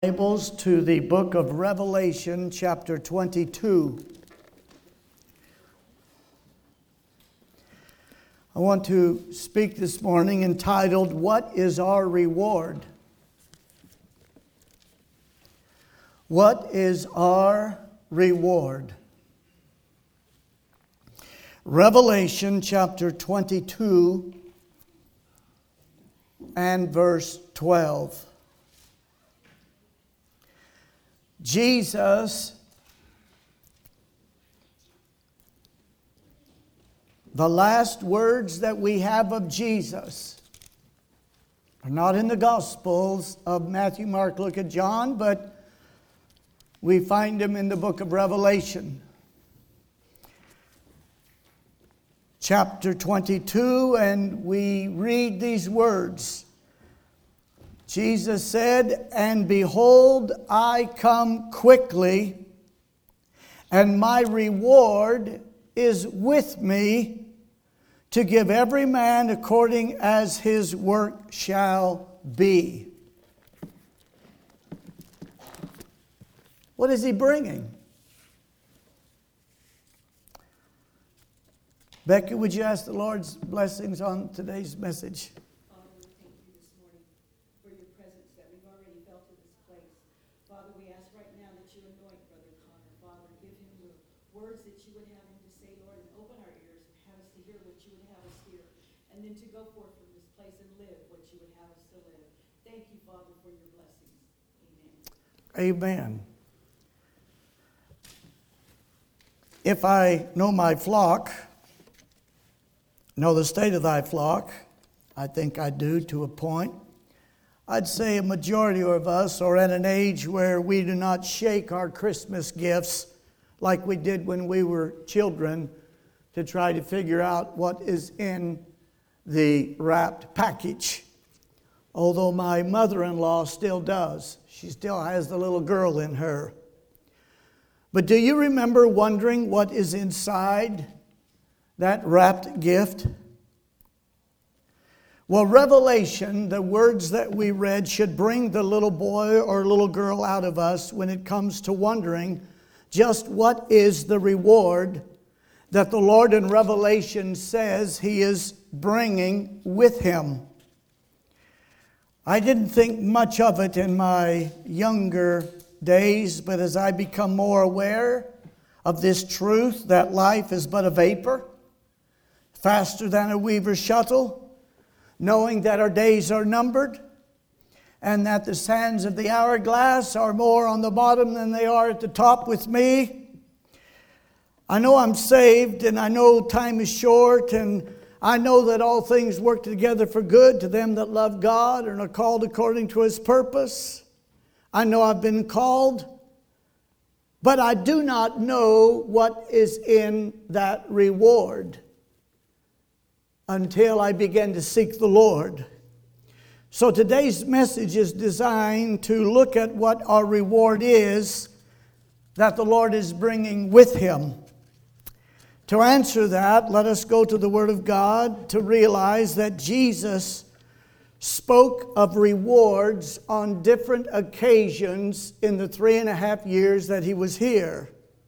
Bibles to the book of Revelation, chapter 22. I want to speak this morning entitled, What is Our Reward? What is our reward? Revelation chapter 22 and verse 12. Jesus, the last words that we have of Jesus are not in the Gospels of Matthew, Mark, Luke, and John, but we find them in the book of Revelation. Chapter 22, and we read these words. Jesus said, "And behold, I come quickly, and my reward is with me to give every man according as his work shall be." What is he bringing? Becky, would you ask the Lord's blessings on today's message? To go forth from this place and live what you would have us to live. Thank you, Father, for your blessings. Amen. Amen. If I know my flock, know the state of thy flock, I think I do to a point, I'd say a majority of us are at an age where we do not shake our Christmas gifts like we did when we were children to try to figure out what is in the wrapped package. Although my mother-in-law still does. She still has the little girl in her. But do you remember wondering what is inside that wrapped gift? Well, Revelation, the words that we read, should bring the little boy or little girl out of us when it comes to wondering just what is the reward that the Lord in Revelation says He is bringing with Him. I didn't think much of it in my younger days, but as I become more aware of this truth that life is but a vapor, faster than a weaver's shuttle, knowing that our days are numbered, and that the sands of the hourglass are more on the bottom than they are at the top with me, I know I'm saved, and I know time is short, and I know that all things work together for good to them that love God and are called according to His purpose. I know I've been called, but I do not know what is in that reward until I begin to seek the Lord. So today's message is designed to look at what our reward is that the Lord is bringing with Him. To answer that, let us go to the Word of God to realize that Jesus spoke of rewards on different occasions in the 3.5 years that He was here.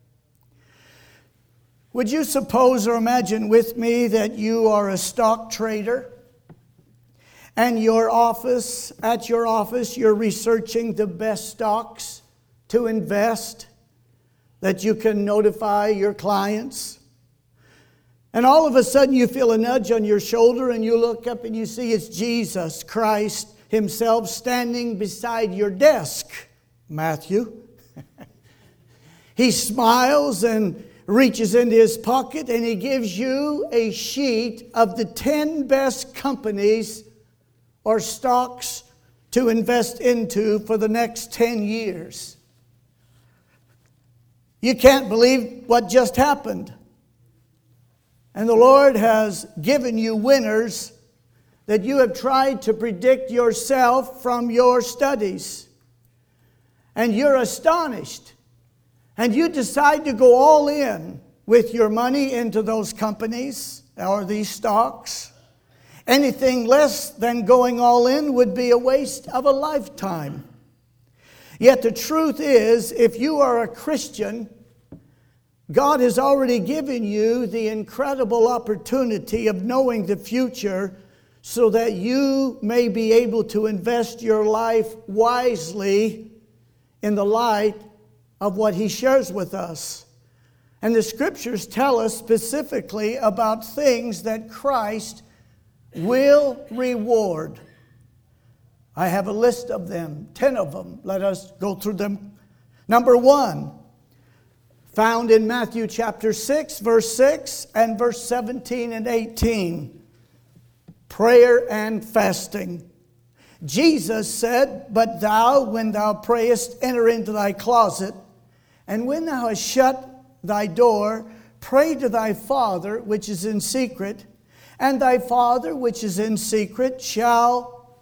Would you suppose or imagine with me that you are a stock trader and at your office, you're researching the best stocks to invest that you can notify your clients? And all of a sudden you feel a nudge on your shoulder and you look up and you see it's Jesus Christ Himself standing beside your desk, Matthew. He smiles and reaches into his pocket and He gives you a sheet of the 10 best companies or stocks to invest into for the next 10 years. You can't believe what just happened. And the Lord has given you winners that you have tried to predict yourself from your studies. And you're astonished. And you decide to go all in with your money into those companies or these stocks. Anything less than going all in would be a waste of a lifetime. Yet the truth is, if you are a Christian, God has already given you the incredible opportunity of knowing the future so that you may be able to invest your life wisely in the light of what He shares with us. And the Scriptures tell us specifically about things that Christ will reward. I have a list of them, 10 of them. Let us go through them. Number 1, found in Matthew chapter 6, verse 6 and verse 17 and 18. Prayer and fasting. Jesus said, "But thou, when thou prayest, enter into thy closet, and when thou hast shut thy door, pray to thy Father which is in secret, and thy Father which is in secret shall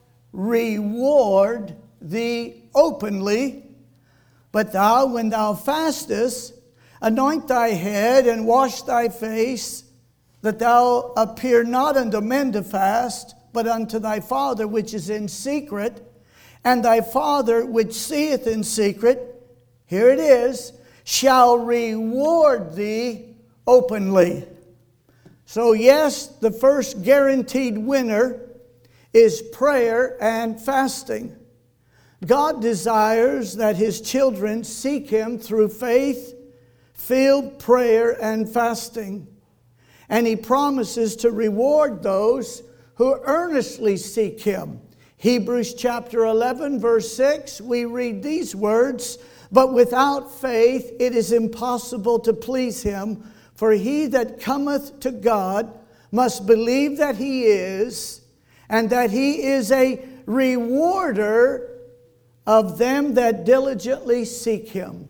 reward thee openly. But thou, when thou fastest, anoint thy head and wash thy face, that thou appear not unto men to fast, but unto thy Father which is in secret, and thy Father which seeth in secret," here it is, "shall reward thee openly." So yes, the first guaranteed winner is prayer and fasting. God desires that His children seek Him through faith-filled prayer and fasting. And He promises to reward those who earnestly seek Him. Hebrews chapter 11, verse 6, we read these words, "But without faith it is impossible to please Him, for he that cometh to God must believe that He is, and that He is a rewarder of them that diligently seek Him."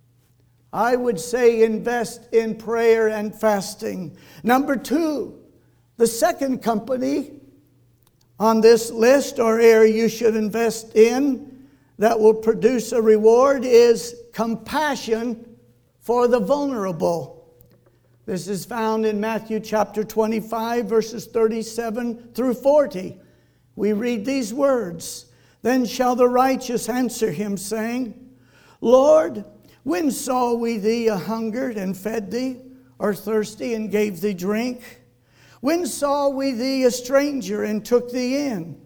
I would say invest in prayer and fasting. Number 2, the second company on this list or area you should invest in that will produce a reward is compassion for the vulnerable. This is found in Matthew chapter 25, verses 37 through 40. We read these words, "Then shall the righteous answer Him, saying, Lord, when saw we thee a hungered and fed thee, or thirsty and gave thee drink? When saw we thee a stranger and took thee in?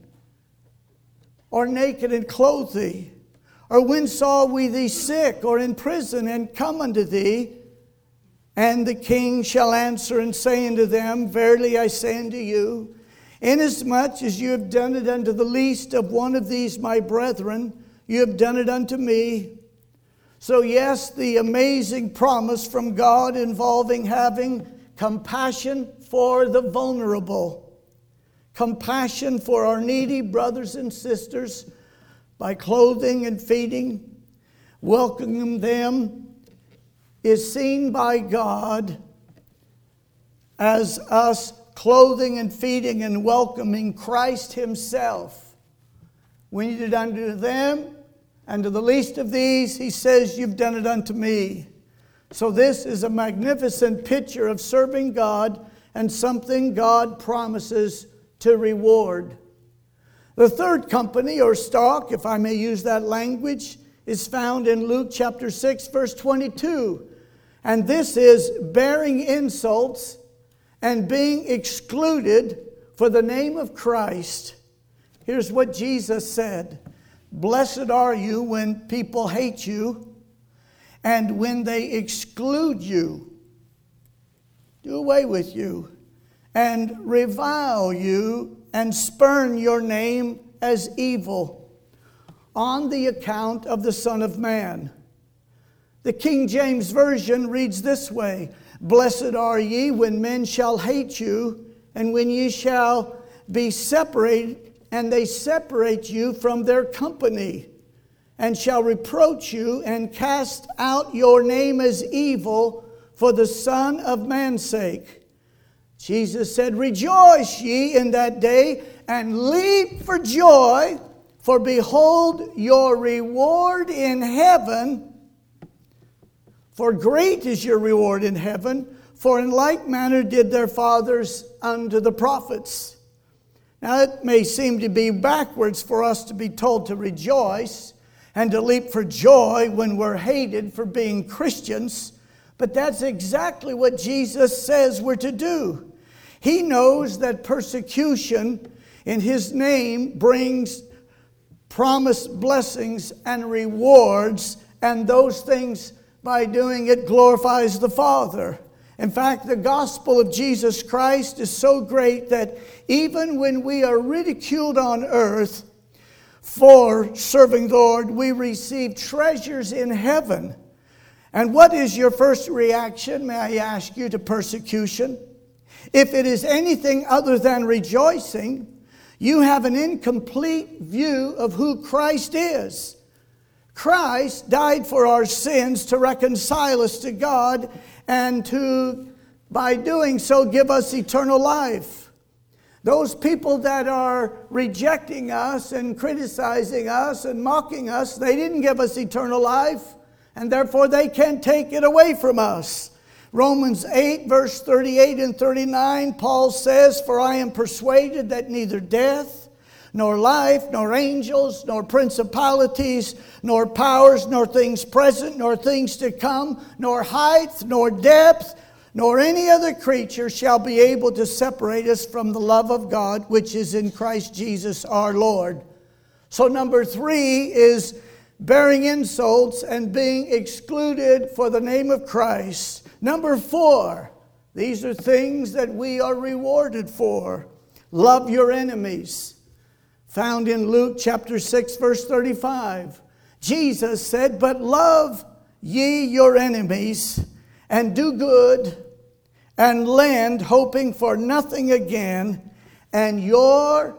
Or naked and clothed thee? Or when saw we thee sick or in prison and come unto thee?" And the king shall answer and say unto them, "Verily I say unto you, inasmuch as you have done it unto the least of one of these my brethren, you have done it unto me." So yes, the amazing promise from God involving having compassion for the vulnerable. Compassion for our needy brothers and sisters by clothing and feeding, welcoming them, is seen by God as us clothing and feeding and welcoming Christ Himself. When you did unto them, and to the least of these, He says, you've done it unto me. So this is a magnificent picture of serving God and something God promises to reward. The third company, or stock, if I may use that language, is found in Luke chapter 6, verse 22. And this is bearing insults and being excluded for the name of Christ. Here's what Jesus said. "Blessed are you when people hate you and when they exclude you, do away with you, and revile you and spurn your name as evil on the account of the Son of Man." The King James Version reads this way, "Blessed are ye when men shall hate you, and when ye shall be separated, and they separate you from their company, and shall reproach you, and cast out your name as evil for the Son of Man's sake." Jesus said, "Rejoice ye in that day, and leap for joy, for behold, your reward in heaven, for great is your reward in heaven, for in like manner did their fathers unto the prophets." Now it may seem to be backwards for us to be told to rejoice, and to leap for joy when we're hated for being Christians. But that's exactly what Jesus says we're to do. He knows that persecution in His name brings promised blessings and rewards, and those things, by doing it, glorifies the Father. In fact, the gospel of Jesus Christ is so great that even when we are ridiculed on earth for serving the Lord, we receive treasures in heaven. And what is your first reaction, may I ask you, to persecution? If it is anything other than rejoicing, you have an incomplete view of who Christ is. Christ died for our sins to reconcile us to God and to, by doing so, give us eternal life. Those people that are rejecting us and criticizing us and mocking us, they didn't give us eternal life, and therefore they can't take it away from us. Romans 8, verse 38 and 39, Paul says, "For I am persuaded that neither death, nor life, nor angels, nor principalities, nor powers, nor things present, nor things to come, nor height, nor depth, nor any other creature shall be able to separate us from the love of God, which is in Christ Jesus our Lord." So number 3 is bearing insults and being excluded for the name of Christ. Number 4, these are things that we are rewarded for. Love your enemies. Found in Luke chapter 6, verse 35. Jesus said, "But love ye your enemies, and do good, and lend, hoping for nothing again, and your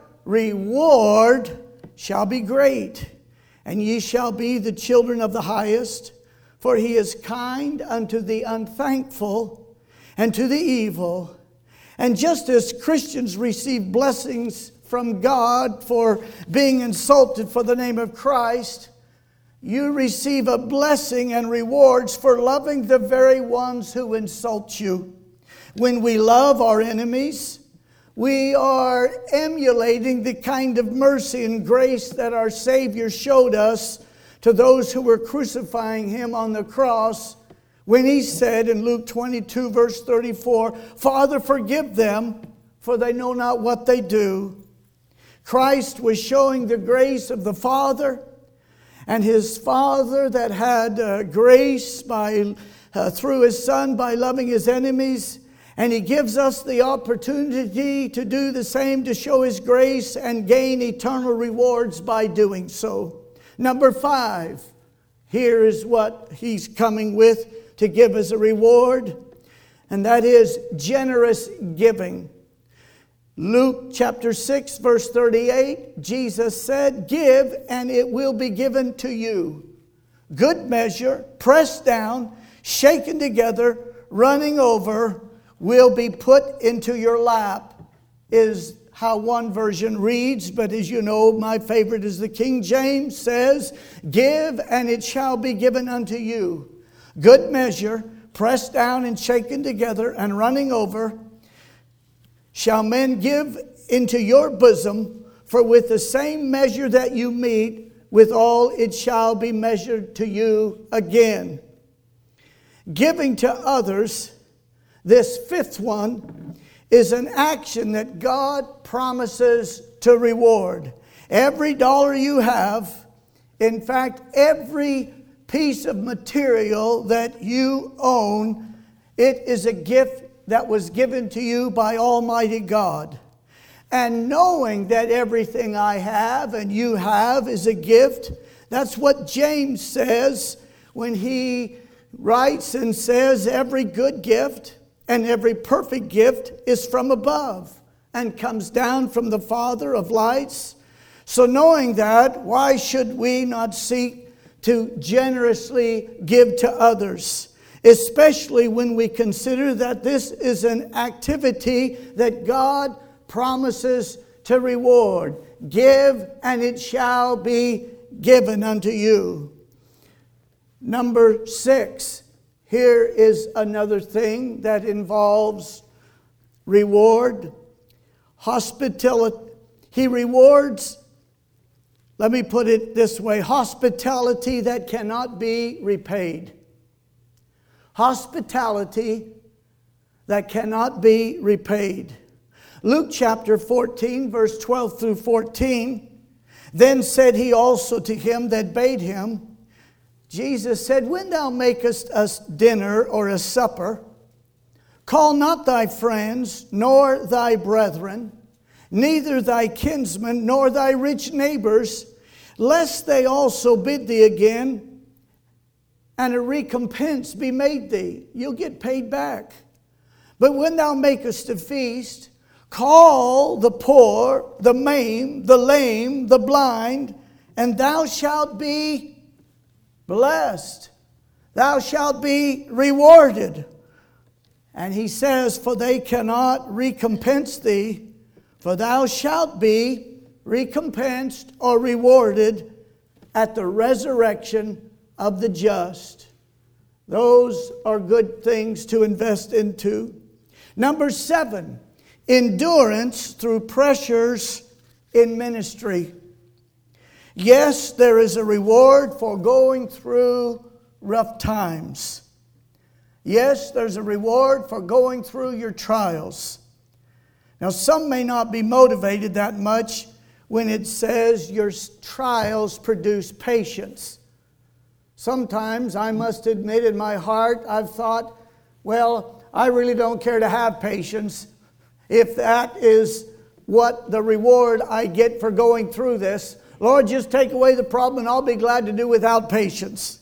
reward shall be great. And ye shall be the children of the highest, for He is kind unto the unthankful and to the evil." And just as Christians receive blessings from God for being insulted for the name of Christ, you receive a blessing and rewards for loving the very ones who insult you. When we love our enemies, we are emulating the kind of mercy and grace that our Savior showed us to those who were crucifying Him on the cross, when He said in Luke 22, verse 34, "Father, forgive them, for they know not what they do." Christ was showing the grace of the Father, and His Father that had grace through His Son by loving His enemies. And He gives us the opportunity to do the same, to show His grace and gain eternal rewards by doing so. Number 5, here is what He's coming with to give us a reward, and that is generous giving. Luke chapter 6, verse 38, Jesus said, "Give, and it will be given to you. Good measure, pressed down, shaken together, running over, will be put into your lap," is how one version reads. But as you know, my favorite is the King James says, "Give, and it shall be given unto you. Good measure, pressed down and shaken together and running over, shall men give into your bosom, for with the same measure that you meet, withal it shall be measured to you again." Giving to others, this 5th one, is an action that God promises to reward. Every dollar you have, in fact, every piece of material that you own, it is a gift that was given to you by Almighty God. And knowing that everything I have and you have is a gift, that's what James says when he writes and says, "Every good gift and every perfect gift is from above and comes down from the Father of lights." So knowing that, why should we not seek to generously give to others? Especially when we consider that this is an activity that God promises to reward. Give, and it shall be given unto you. Number 6, here is another thing that involves reward. Hospitality. He rewards Let me put it this way: hospitality that cannot be repaid. Hospitality that cannot be repaid. Luke chapter 14, verse 12 through 14. Then said he also to him that bade him, Jesus said, when thou makest us dinner or a supper, call not thy friends, nor thy brethren, neither thy kinsmen, nor thy rich neighbors, lest they also bid thee again, and a recompense be made thee. You'll get paid back. But when thou makest a feast, call the poor, the maimed, the lame, the blind, and thou shalt be blessed. Thou shalt be rewarded. And he says, for they cannot recompense thee, for thou shalt be recompensed or rewarded at the resurrection of the just. Those are good things to invest into. Number 7, endurance through pressures in ministry. Yes, there is a reward for going through rough times. Yes, there's a reward for going through your trials. Now, some may not be motivated that much when it says your trials produce patience. Sometimes, I must admit, in my heart, I've thought, well, I really don't care to have patience if that is what the reward I get for going through this. Lord, just take away the problem and I'll be glad to do without patience.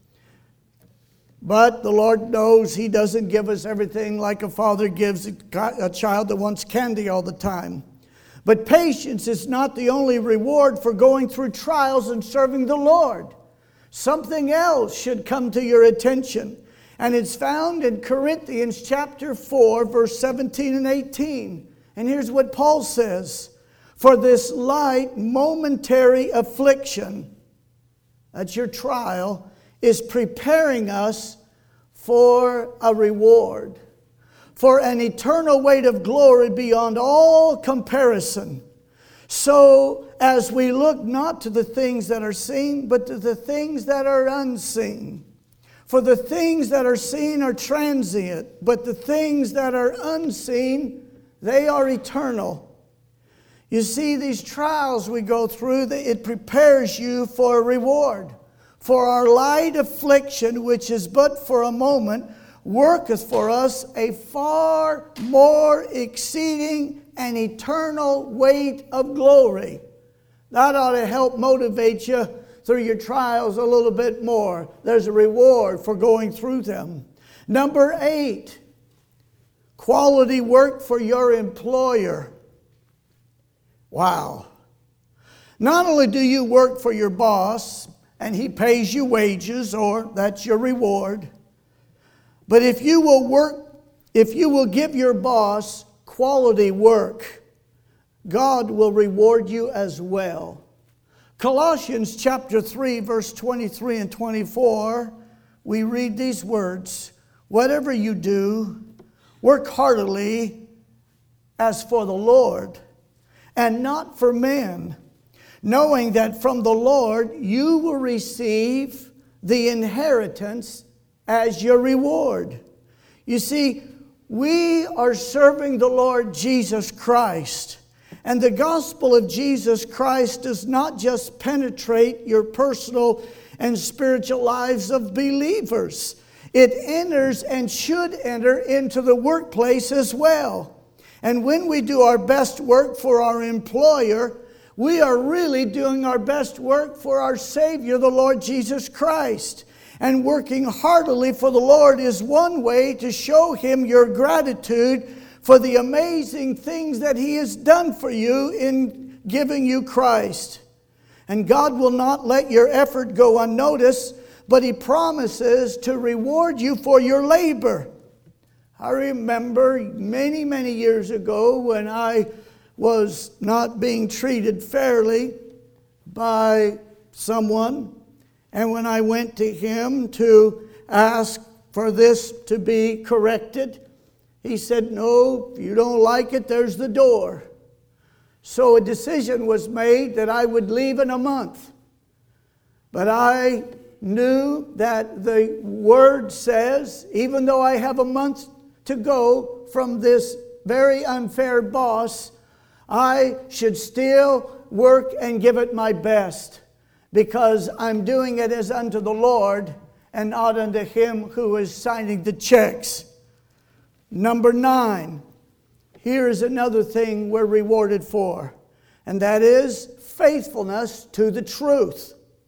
But the Lord knows He doesn't give us everything like a father gives a child that wants candy all the time. But patience is not the only reward for going through trials and serving the Lord. Something else should come to your attention. And it's found in Corinthians chapter 4, verse 17 and 18. And here's what Paul says. For this light, momentary affliction, that's your trial, is preparing us for a reward, for an eternal weight of glory beyond all comparison. So as we look not to the things that are seen, but to the things that are unseen. For the things that are seen are transient, but the things that are unseen, they are eternal. You see, these trials we go through, it prepares you for a reward. For our light affliction, which is but for a moment, worketh for us a far more exceeding and eternal weight of glory. That ought to help motivate you through your trials a little bit more. There's a reward for going through them. Number 8, quality work for your employer. Wow. Not only do you work for your boss, and he pays you wages, or that's your reward, but if you will give your boss quality work, God will reward you as well. Colossians chapter 3, verse 23 and 24, we read these words, whatever you do, work heartily as for the Lord, and not for men, knowing that from the Lord you will receive the inheritance as your reward. You see, we are serving the Lord Jesus Christ. And the gospel of Jesus Christ does not just penetrate your personal and spiritual lives of believers. It enters and should enter into the workplace as well. And when we do our best work for our employer, we are really doing our best work for our Savior, the Lord Jesus Christ. And working heartily for the Lord is one way to show Him your gratitude for the amazing things that He has done for you in giving you Christ. And God will not let your effort go unnoticed, but He promises to reward you for your labor. I remember many, many years ago when I was not being treated fairly by someone, and when I went to him to ask for this to be corrected, he said, no, if you don't like it, there's the door. So a decision was made that I would leave in a month. But I knew that the Word says, even though I have a month to go from this very unfair boss, I should still work and give it my best, because I'm doing it as unto the Lord and not unto him who is signing the checks. Number 9, here is another thing we're rewarded for, and that is faithfulness to the truth.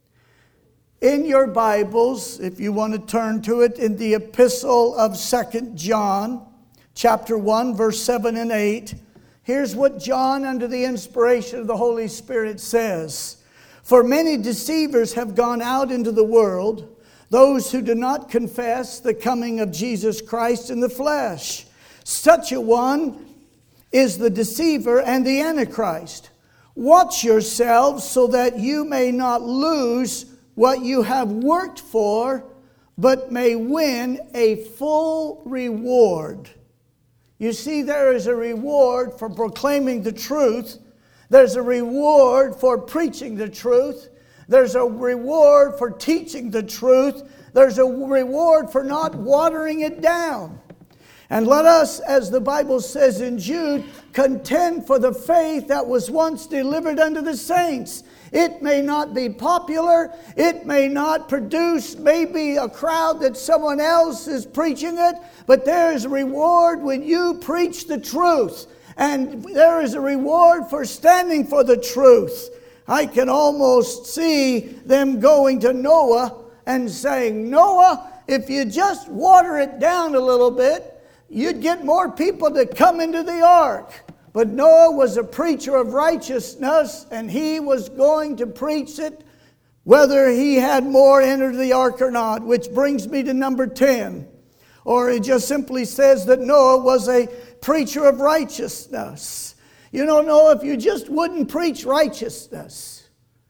In your Bibles, if you want to turn to it, in the epistle of 2 John, chapter 1, verse 7 and 8, here's what John, under the inspiration of the Holy Spirit, says. For many deceivers have gone out into the world, those who do not confess the coming of Jesus Christ in the flesh. Such a one is the deceiver and the Antichrist. Watch yourselves so that you may not lose what you have worked for, but may win a full reward. You see, there is a reward for proclaiming the truth. There's a reward for preaching the truth. There's a reward for teaching the truth. There's a reward for not watering it down. And let us, as the Bible says in Jude, contend for the faith that was once delivered unto the saints. It may not be popular. It may not produce maybe a crowd that someone else is preaching it. But there is a reward when you preach the truth. And there is a reward for standing for the truth. I can almost see them going to Noah and saying, Noah, if you just water it down a little bit, you'd get more people to come into the ark. But Noah was a preacher of righteousness, and he was going to preach it whether he had more entered the ark or not, which brings me to number 10. Or it just simply says that Noah was a preacher of righteousness. You don't know, if you just wouldn't preach righteousness,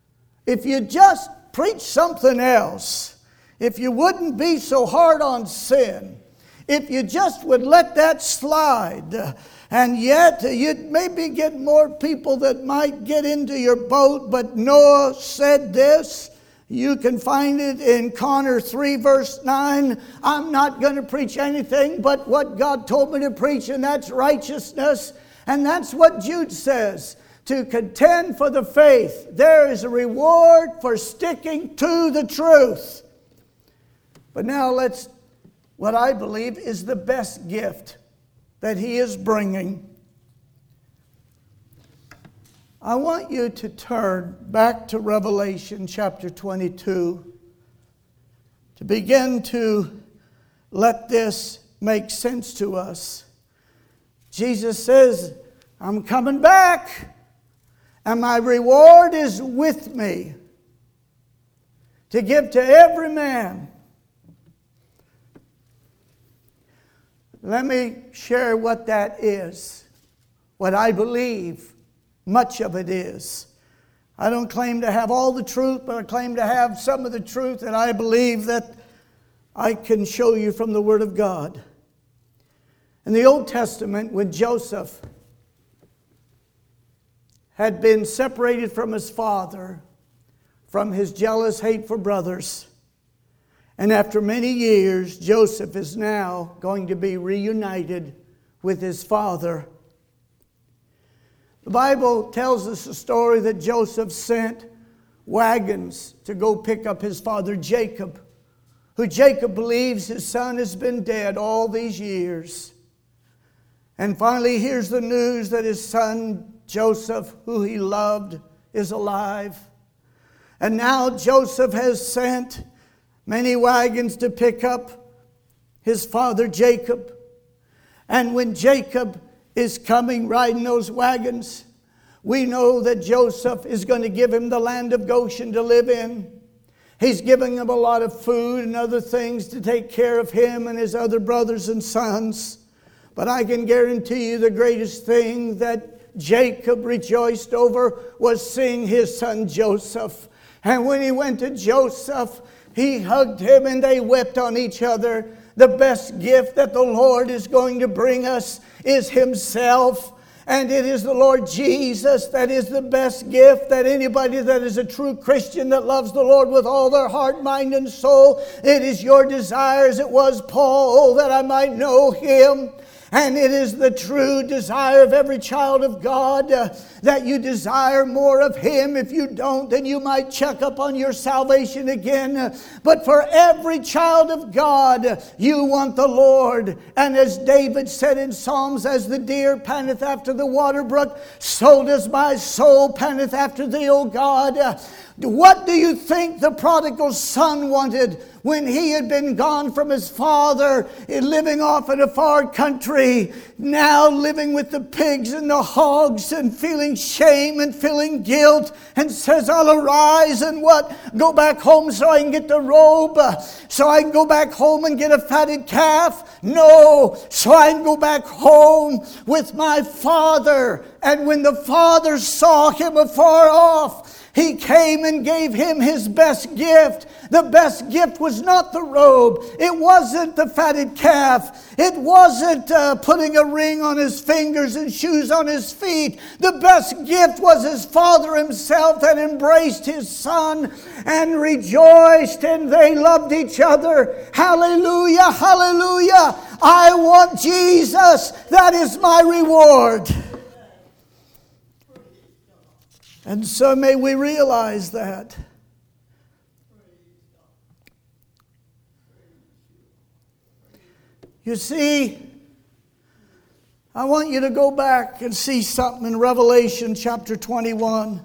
if you just preach something else, if you wouldn't be so hard on sin, if you just would let that slide, and yet you'd maybe get more people that might get into your boat. But Noah said this. You can find it in Connor 3 verse 9. I'm not going to preach anything but what God told me to preach, and that's righteousness. And that's what Jude says. To contend for the faith. There is a reward for sticking to the truth. But now let's, what I believe is the best gift that he is bringing. I want you to turn back to Revelation chapter 22 to begin to let this make sense to us. Jesus says, I'm coming back, and my reward is with me to give to every man. Let me share what that is, what I believe much of it is. I don't claim to have all the truth, but I claim to have some of the truth that I believe that I can show you from the Word of God. In the Old Testament, when Joseph had been separated from his father, from his jealous, hateful brothers, and after many years, Joseph is now going to be reunited with his father. The Bible tells us a story that Joseph sent wagons to go pick up his father Jacob, who Jacob believes his son has been dead all these years. And finally hears the news that his son Joseph, who he loved, is alive. And now Joseph has sent many wagons to pick up his father Jacob. And when Jacob is coming riding those wagons, we know that Joseph is going to give him the land of Goshen to live in. He's giving him a lot of food and other things to take care of him and his other brothers and sons. But I can guarantee you the greatest thing that Jacob rejoiced over was seeing his son Joseph. And when he went to Joseph, he hugged him and they wept on each other. The best gift that the Lord is going to bring us is Himself. And it is the Lord Jesus that is the best gift that anybody that is a true Christian that loves the Lord with all their heart, mind, and soul. It is your desire, as it was Paul, that I might know Him. And it is the true desire of every child of God that you desire more of Him. If you don't, then you might check up on your salvation again. But for every child of God, you want the Lord. And as David said in Psalms, as the deer panteth after the water brook, so does my soul panteth after Thee, O God. What do you think the prodigal son wanted when he had been gone from his father, living off in a far country, now living with the pigs and the hogs and feeling shame and feeling guilt, and says, I'll arise and what? Go back home so I can get the robe, so I can go back home and get a fatted calf? No, so I can go back home with my father. And when the father saw him afar off, He came and gave him his best gift. The best gift was not the robe. It wasn't the fatted calf. It wasn't putting a ring on his fingers and shoes on his feet. The best gift was his father himself that embraced his son and rejoiced, and they loved each other. Hallelujah, hallelujah. I want Jesus. That is my reward. And so may we realize that. You see, I want you to go back and see something in Revelation chapter 21.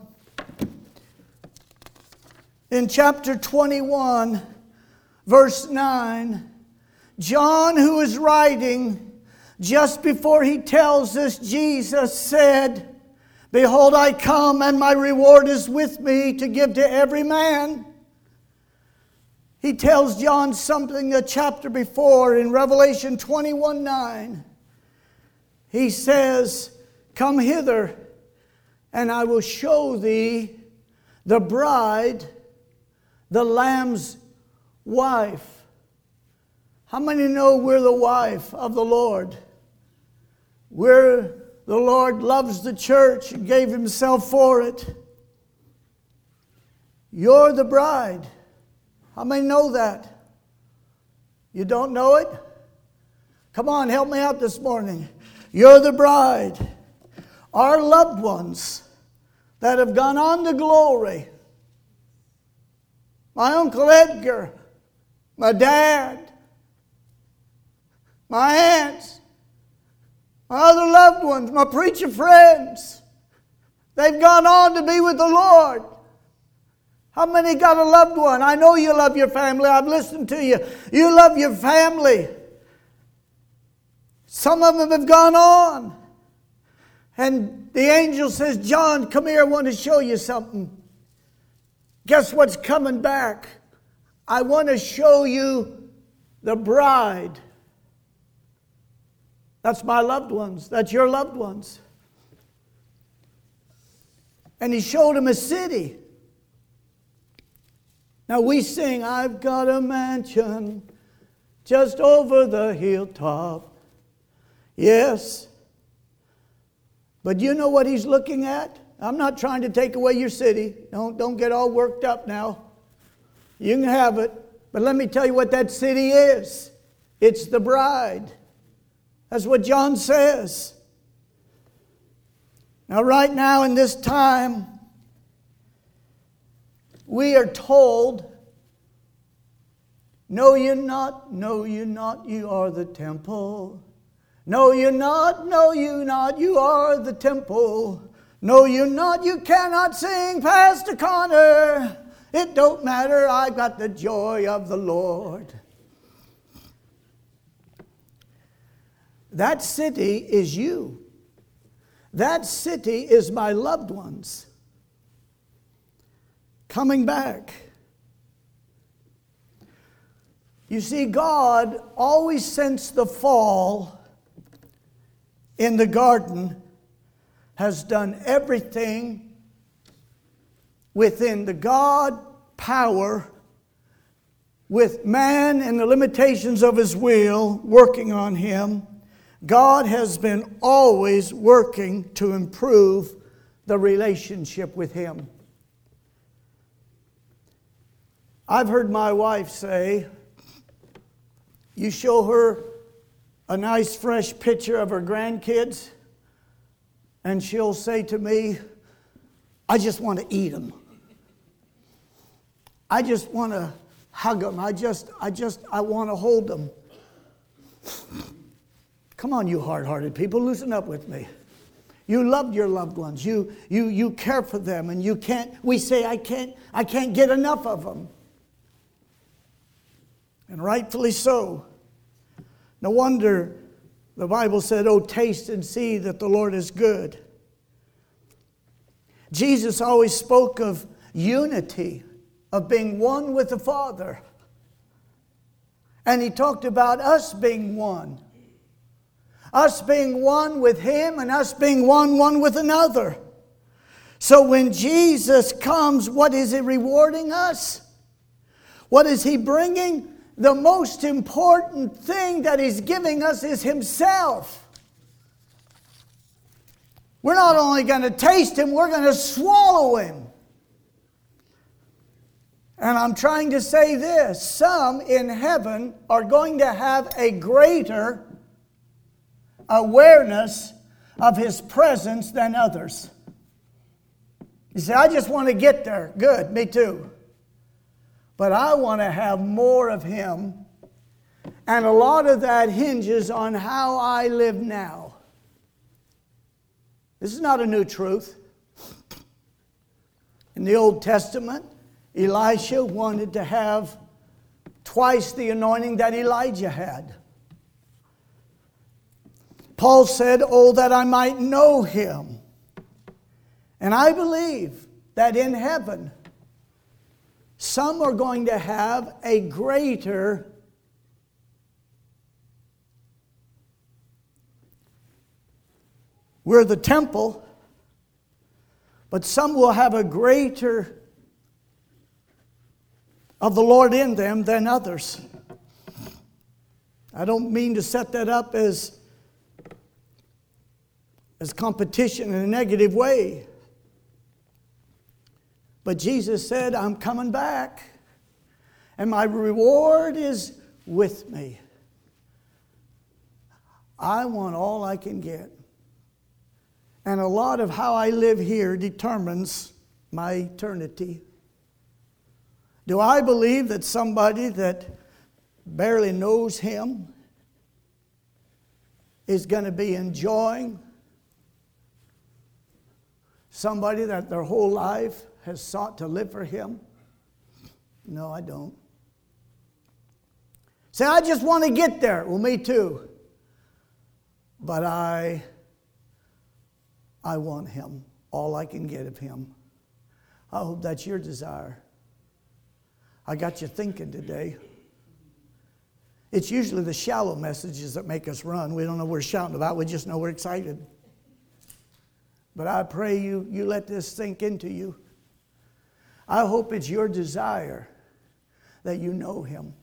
In chapter 21, verse 9, John, who is writing, just before he tells us, Jesus said, Behold, I come, and my reward is with me to give to every man. He tells John something a chapter before in Revelation 21:9. He says, Come hither, and I will show thee the bride, the Lamb's wife. How many know we're the wife of the Lord? The Lord loves the church and gave Himself for it. You're the bride. How many know that? You don't know it? Come on, help me out this morning. You're the bride. Our loved ones that have gone on to glory. My Uncle Edgar, my dad, my aunts, my other loved ones, my preacher friends, they've gone on to be with the Lord. How many got a loved one? I know you love your family. I've listened to you. You love your family. Some of them have gone on. And the angel says, John, come here, I want to show you something. Guess what's coming back? I want to show you the bride. That's my loved ones. That's your loved ones. And he showed him a city. Now we sing, I've got a mansion just over the hilltop. Yes. But you know what he's looking at? I'm not trying to take away your city. Don't get all worked up now. You can have it. But let me tell you what that city is. It's the bride. That's what John says. Now, right now in this time, we are told, no, you're not, no, you're not, you are the temple. No, you're not, no, you're not, you are the temple. No, you're not, you cannot sing, Pastor Connor. It don't matter, I've got the joy of the Lord. That city is you. That city is my loved ones coming back. You see, God always since the fall in the garden has done everything within the God power with man and the limitations of his will working on him. God has been always working to improve the relationship with Him. I've heard my wife say, you show her a nice fresh picture of her grandkids, and she'll say to me, I just want to eat them. I just want to hug them. I want to hold them. Come on, you hard-hearted people, loosen up with me. You love your loved ones. You care for them, and we say, I can't get enough of them. And rightfully so. No wonder the Bible said, oh, taste and see that the Lord is good. Jesus always spoke of unity, of being one with the Father. And He talked about us being one. Us being one with Him and us being one with another. So when Jesus comes, what is He rewarding us? What is He bringing? The most important thing that He's giving us is Himself. We're not only going to taste Him, we're going to swallow Him. And I'm trying to say this. Some in heaven are going to have a greater awareness of His presence than others. You say, I just want to get there. Good, me too. But I want to have more of Him. And a lot of that hinges on how I live now. This is not a new truth. In the Old Testament, Elisha wanted to have twice the anointing that Elijah had. Paul said, oh, that I might know Him. And I believe that in heaven, some are going to have a greater we're the temple, but some will have a greater of the Lord in them than others. I don't mean to set that up as competition in a negative way. But Jesus said, I'm coming back, and my reward is with me. I want all I can get. And a lot of how I live here determines my eternity. Do I believe that somebody that barely knows Him is going to be enjoying somebody that their whole life has sought to live for Him? No, I don't. Say, I just want to get there. Well, me too. But I want Him, all I can get of Him. I hope that's your desire. I got you thinking today. It's usually the shallow messages that make us run. We don't know what we're shouting about. We just know we're excited. But I pray you let this sink into you. I hope it's your desire that you know Him.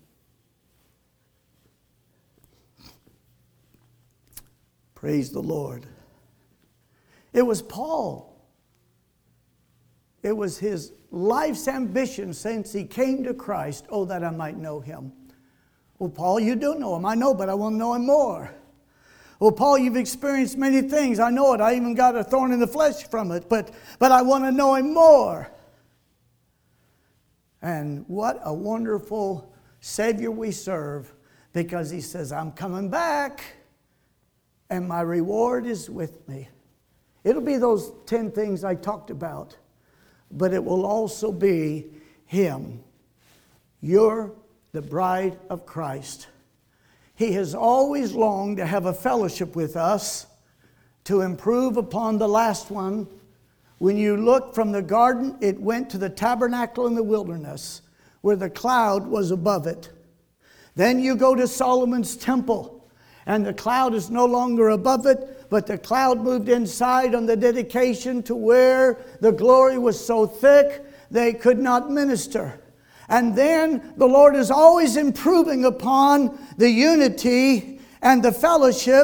Praise the Lord. It was Paul. It was his life's ambition since he came to Christ, oh, that I might know Him. Well, Paul, you do know Him. I know, but I want to know Him more. Well, Paul, you've experienced many things. I know it. I even got a thorn in the flesh from it, but I want to know Him more. And what a wonderful Savior we serve, because He says, I'm coming back, and my reward is with me. It'll be those 10 things I talked about, but it will also be Him. You're the bride of Christ. He has always longed to have a fellowship with us, to improve upon the last one. When you look from the garden, it went to the tabernacle in the wilderness, where the cloud was above it. Then you go to Solomon's temple, and the cloud is no longer above it, but the cloud moved inside on the dedication to where the glory was so thick they could not minister. And then the Lord is always improving upon the unity and the fellowship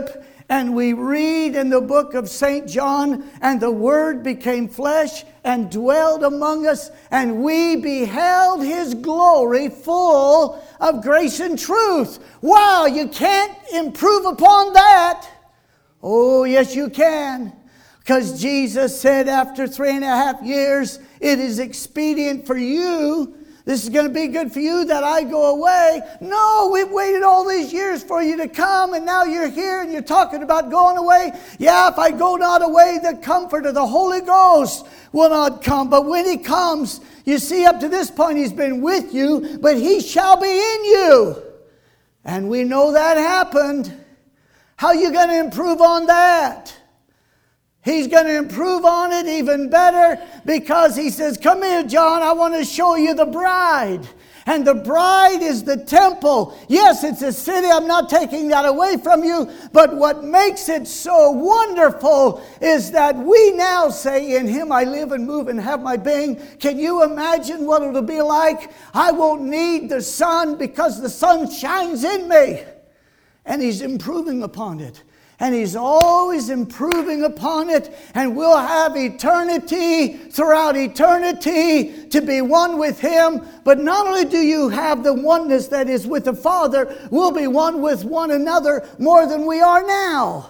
And we read in the book of St. John, and the Word became flesh and dwelled among us, and we beheld His glory full of grace and truth. Wow, you can't improve upon that. Oh, yes, you can. Because Jesus said after 3.5 years, it is expedient for you. This is going to be good for you that I go away. No, we've waited all these years for you to come, and now you're here and you're talking about going away. Yeah, if I go not away, the Comforter, the Holy Ghost will not come. But when He comes, you see, up to this point He's been with you, but He shall be in you. And we know that happened. How are you going to improve on that? He's going to improve on it even better, because He says, come here, John, I want to show you the bride. And the bride is the temple. Yes, it's a city. I'm not taking that away from you. But what makes it so wonderful is that we now say, in Him I live and move and have my being. Can you imagine what it'll be like? I won't need the sun, because the sun shines in me. And He's improving upon it. And He's always improving upon it. And we'll have eternity, throughout eternity, to be one with Him. But not only do you have the oneness that is with the Father, we'll be one with one another more than we are now.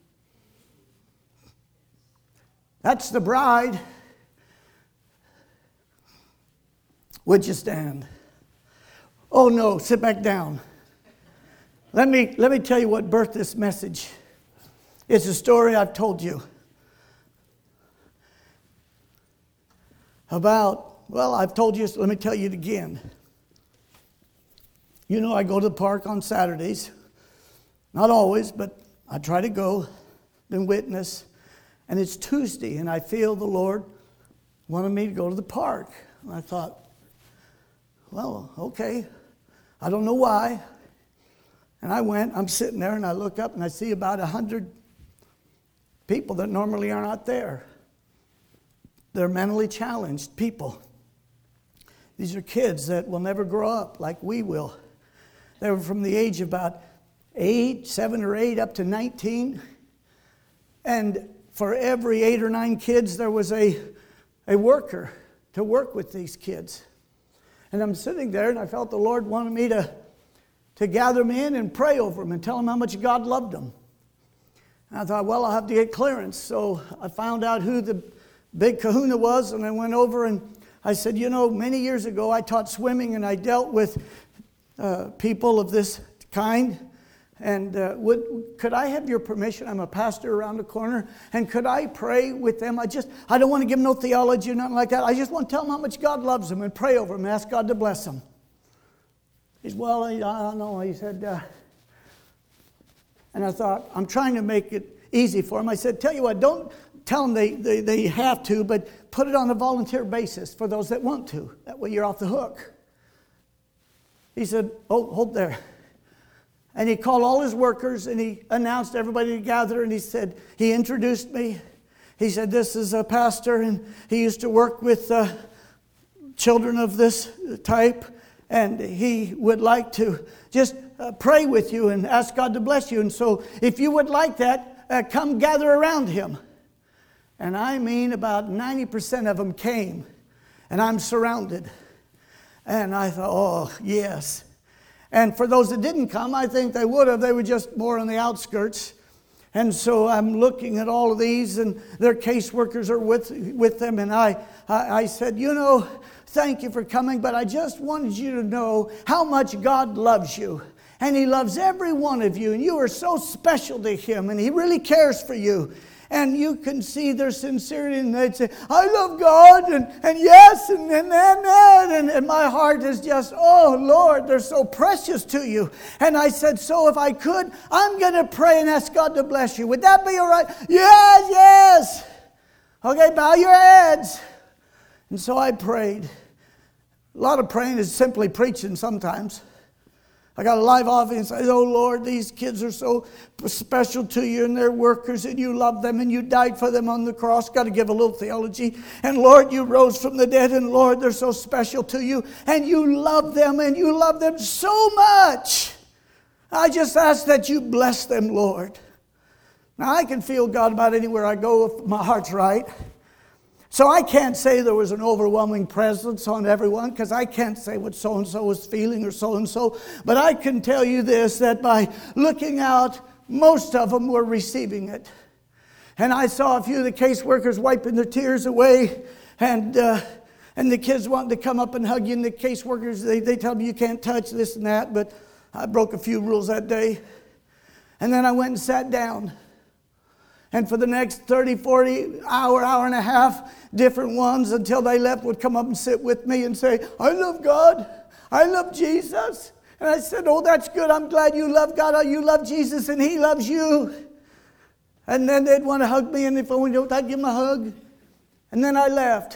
That's the bride. Would you stand? Oh no, sit back down. Let me tell you what birthed this message. It's a story I've told you about, well, I've told you, so let me tell you it again. You know, I go to the park on Saturdays. Not always, but I try to go and witness. And it's Tuesday, and I feel the Lord wanted me to go to the park. And I thought, well, okay. I don't know why. And I went, I'm sitting there, and I look up, and I see about 100 people that normally are not there. They're mentally challenged people. These are kids that will never grow up like we will. They were from the age of about 7 or 8 up to 19. And for every 8 or 9 kids, there was a worker to work with these kids. And I'm sitting there, and I felt the Lord wanted me to gather them in and pray over them and tell them how much God loved them. And I thought, well, I'll have to get clearance. So I found out who the big kahuna was, and I went over and I said, you know, many years ago I taught swimming, and I dealt with people of this kind. And could I have your permission? I'm a pastor around the corner. And could I pray with them? I don't want to give them no theology or nothing like that. I just want to tell them how much God loves them and pray over them and ask God to bless them. He said, well, I don't know. He said, and I thought, I'm trying to make it easy for him. I said, tell you what, don't tell them they have to, but put it on a volunteer basis for those that want to. That way you're off the hook. He said, oh, hold there. And he called all his workers, and he announced everybody to gather, and he introduced me. He said, this is a pastor, and he used to work with children of this type, and he would like to just pray with you and ask God to bless you. And so if you would like that, come gather around him. And I mean about 90% of them came, and I'm surrounded. And I thought, oh, yes. And for those that didn't come, I think they would have. They were just more on the outskirts. And so I'm looking at all of these, and their caseworkers are with them. And I said, you know, thank you for coming, but I just wanted you to know how much God loves you. And He loves every one of you, and you are so special to Him, and He really cares for you. And you can see their sincerity, and they'd say, I love God, and yes, and my heart is just, oh, Lord, they're so precious to you. And I said, so if I could, I'm going to pray and ask God to bless you. Would that be all right? Yes, yes. Okay, bow your heads. And so I prayed. A lot of praying is simply preaching sometimes. I got a live audience. I said, oh, Lord, these kids are so special to you, and they're workers, and you love them, and you died for them on the cross. Got to give a little theology. And, Lord, you rose from the dead, and, Lord, they're so special to you, and you love them, and you love them so much. I just ask that you bless them, Lord. Now, I can feel God about anywhere I go if my heart's right. So I can't say there was an overwhelming presence on everyone, because I can't say what so-and-so was feeling or so-and-so. But I can tell you this, that by looking out, most of them were receiving it. And I saw a few of the caseworkers wiping their tears away, and the kids wanting to come up and hug you, and the caseworkers, they tell me you can't touch this and that, but I broke a few rules that day. And then I went and sat down. And for the next 30, 40, hour and a half, different ones until they left would come up and sit with me and say, I love God. I love Jesus. And I said, oh, that's good. I'm glad you love God. You love Jesus and He loves you. And then they'd want to hug me, and if I went, I'd give them a hug. And then I left.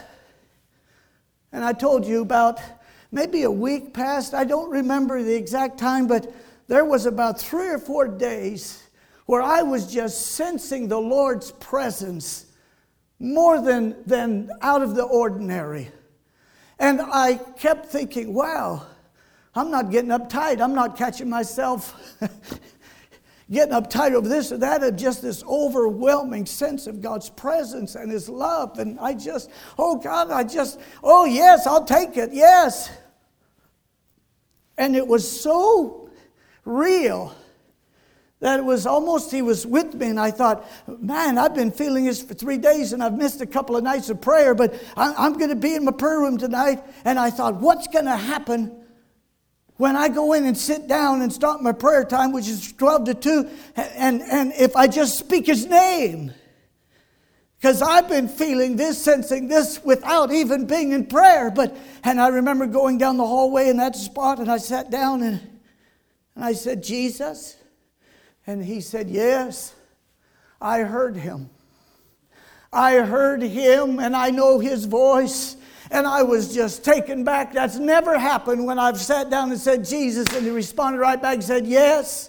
And I told you about maybe a week passed. I don't remember the exact time, but there was about 3 or 4 days where I was just sensing the Lord's presence more than out of the ordinary. And I kept thinking, wow, I'm not getting uptight. I'm not catching myself getting uptight over this or that, of just this overwhelming sense of God's presence and His love. And I just, oh God, oh yes, I'll take it, yes. And it was so real that it was almost He was with me, and I thought, man, I've been feeling this for 3 days, and I've missed a couple of nights of prayer, but I'm going to be in my prayer room tonight. And I thought, what's going to happen when I go in and sit down and start my prayer time, which is 12 to 2, and if I just speak His name? Because I've been feeling this, sensing this without even being in prayer. And I remember going down the hallway in that spot, and I sat down and I said, Jesus? And He said, yes, I heard Him. I heard Him, and I know His voice. And I was just taken back. That's never happened when I've sat down and said, Jesus, and He responded right back and said, yes.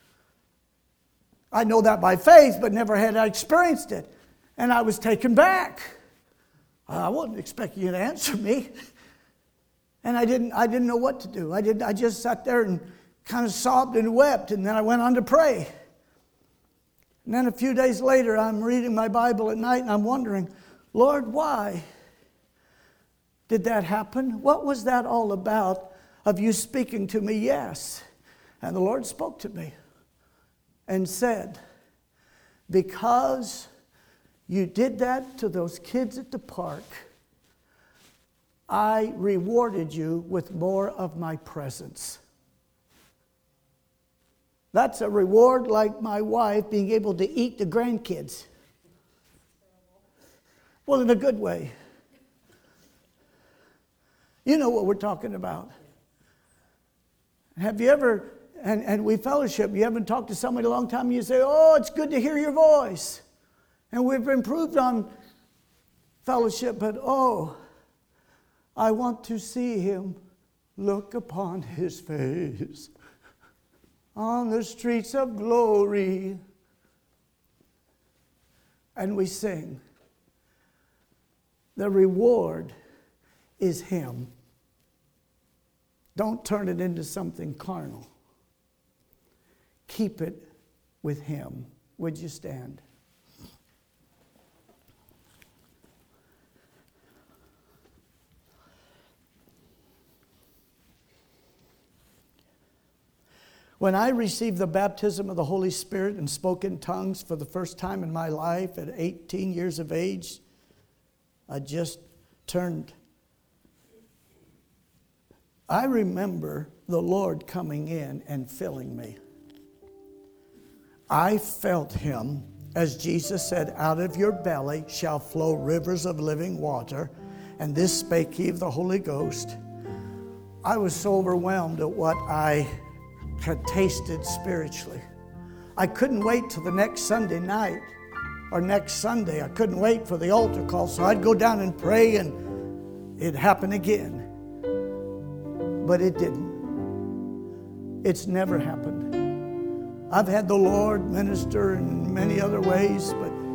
I know that by faith, but never had I experienced it. And I was taken back. I wasn't expecting you to answer me. And I didn't know what to do. I just sat there and kind of sobbed and wept, and then I went on to pray. And then a few days later, I'm reading my Bible at night, and I'm wondering, Lord, why did that happen? What was that all about, of you speaking to me? Yes. And the Lord spoke to me and said, because you did that to those kids at the park, I rewarded you with more of my presence. That's a reward like my wife being able to eat the grandkids. Well, in a good way. You know what we're talking about. Have you ever, and we fellowship, you haven't talked to somebody a long time, and you say, oh, it's good to hear your voice. And we've improved on fellowship, but oh, I want to see him look upon his face on the streets of glory. And we sing, the reward is him. Don't turn it into something carnal. Keep it with him. Would you stand? When I received the baptism of the Holy Spirit and spoke in tongues for the first time in my life at 18 years of age, I just turned. I remember the Lord coming in and filling me. I felt him, as Jesus said, out of your belly shall flow rivers of living water, and this spake he of the Holy Ghost. I was so overwhelmed at what I had tasted spiritually. I couldn't wait till the next Sunday night or next Sunday. I couldn't wait for the altar call, so I'd go down and pray, and it'd happen again. But it didn't. It's never happened. I've had the Lord minister in many other ways,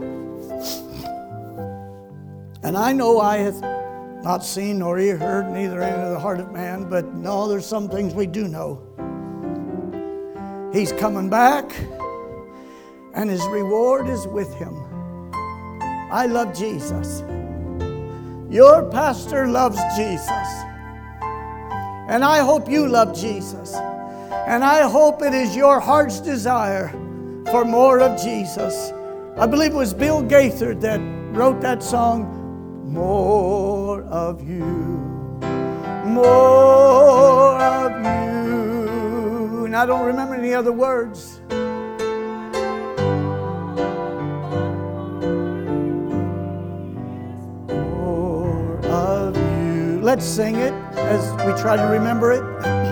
and I know I have not seen nor ear heard, neither entered the heart of man, but no, there's some things we do know. He's coming back, and his reward is with him. I love Jesus. Your pastor loves Jesus. And I hope you love Jesus. And I hope it is your heart's desire for more of Jesus. I believe it was Bill Gaither that wrote that song, More of You, More of You. And I don't remember any other words. More of You. Let's sing it as we try to remember it.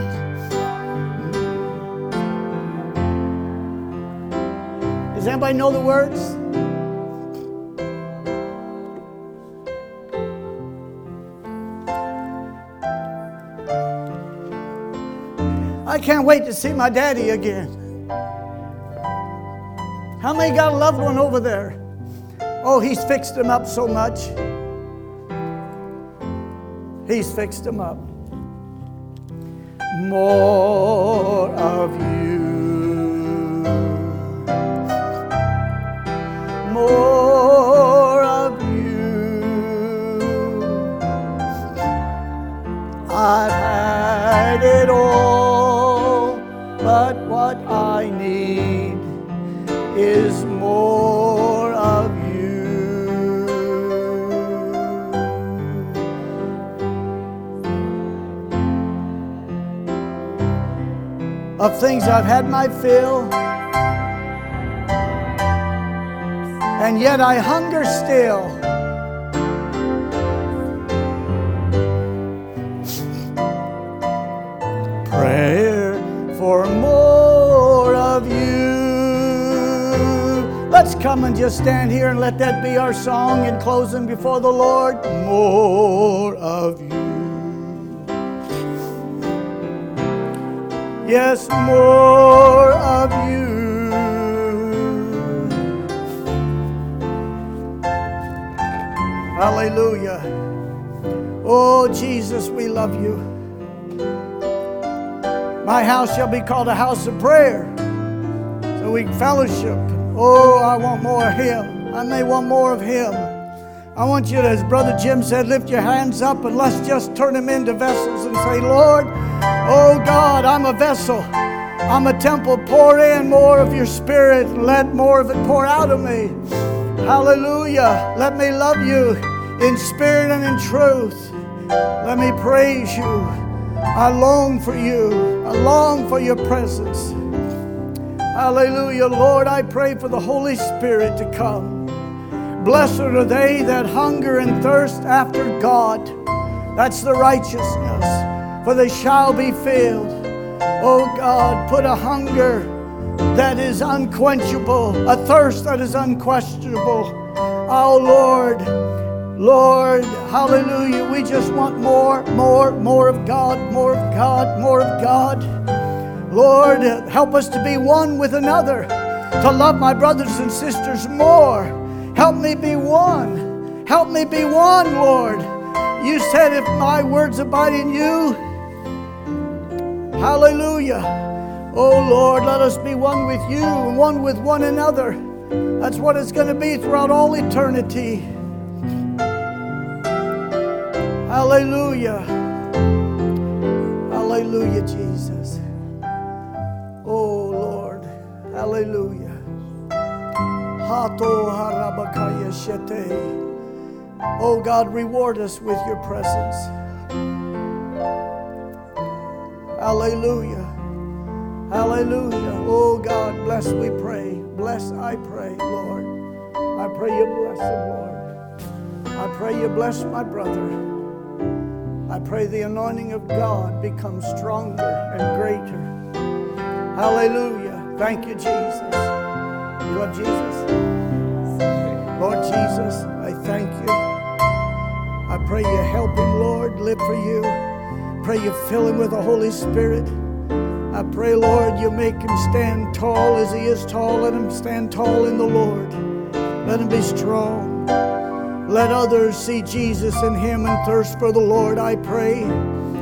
Does anybody know the words? I can't wait to see my daddy again. How many got a loved one over there? Oh, he's fixed him up so much. He's fixed him up. More of You. More of You. I've had it all, but what I need is more of You. Of things I've had my fill, and yet I hunger still. Prayer for more of You. Let's come and just stand here and let that be our song in closing before the Lord. More of You. Yes, more of You. Hallelujah. Oh, Jesus, we love You. My house shall be called a house of prayer, so we can fellowship. Oh, I want more of Him. I may want more of Him. I want you to, as Brother Jim said, lift your hands up and let's just turn them into vessels and say, Lord, oh God, I'm a vessel. I'm a temple. Pour in more of Your Spirit and let more of it pour out of me. Hallelujah. Let me love You in spirit and in truth. Let me praise You. I long for You. I long for Your presence. Hallelujah. Lord, I pray for the Holy Spirit to come. Blessed are they that hunger and thirst after God. That's the righteousness, for they shall be filled. Oh God, put a hunger that is unquenchable, a thirst that is unquestionable. Oh Lord, Lord, hallelujah. We just want more of God, more of God, more of God. Lord, help us to be one with another, to love my brothers and sisters more. Help me be one. Help me be one, Lord. You said if my words abide in You, hallelujah. Oh Lord, let us be one with You and one with one another. That's what it's going to be throughout all eternity. Hallelujah. Hallelujah, Jesus. Oh Lord, hallelujah. Oh God, reward us with Your presence. Hallelujah. Hallelujah. Oh God, bless, we pray. Bless, I pray, Lord. I pray You bless him, Lord. I pray You bless my brother. I pray the anointing of God becomes stronger and greater. Hallelujah. Thank You, Jesus. You love Jesus? Lord Jesus, I thank You. I pray You help him, Lord, live for You. Pray You fill him with the Holy Spirit. I pray, Lord, You make him stand tall as he is tall. Let him stand tall in the Lord. Let him be strong. Let others see Jesus in him and thirst for the Lord, I pray.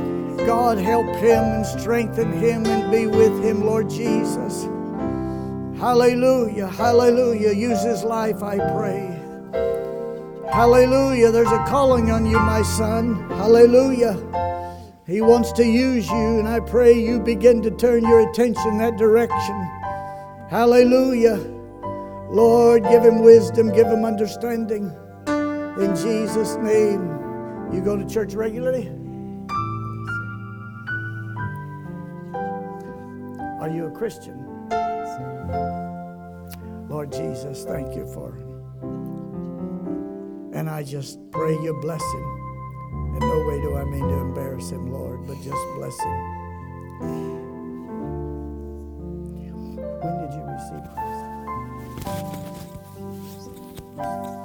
God, help him and strengthen him and be with him, Lord Jesus. Hallelujah, hallelujah. Use his life, I pray. Hallelujah. There's a calling on you, my son. Hallelujah. He wants to use you, and I pray you begin to turn your attention that direction. Hallelujah. Lord, give him wisdom, give him understanding. In Jesus' name. You go to church regularly? Are you a Christian? Lord Jesus, thank you for him. And I just pray you bless him. In no way do I mean to embarrass him, Lord, but just bless him. When did you receive Christ?